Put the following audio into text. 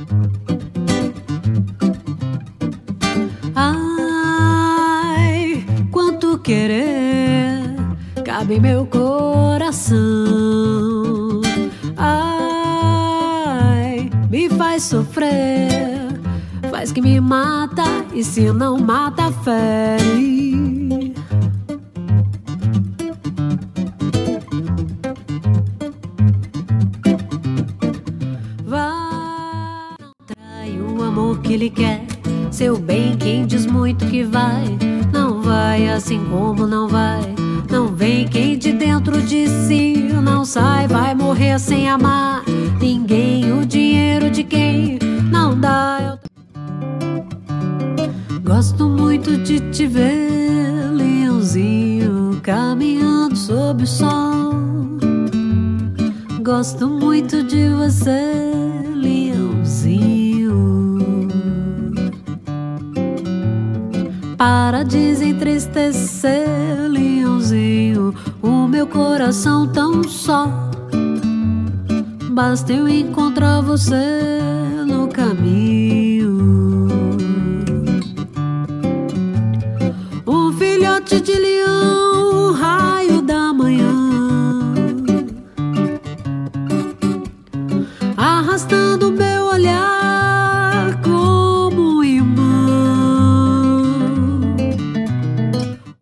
Ai, quanto querer cabe em meu coração. Ai, me faz sofrer, faz que me mata, e se não mata, fere. Vai, não trai o amor que ele quer. Seu bem, quem diz muito que vai, não vai, assim como não vai. Não vem quem de dentro de si não sai, vai morrer sem amar ninguém. O dinheiro de quem não dá. Gosto muito de te ver, leãozinho, caminhando sob o sol. Gosto muito de você, leãozinho. Para desentristecer, leãozinho, o meu coração tão só. Basta eu encontrar você no caminho. Um filhote de leão, raio da manhã, arrastando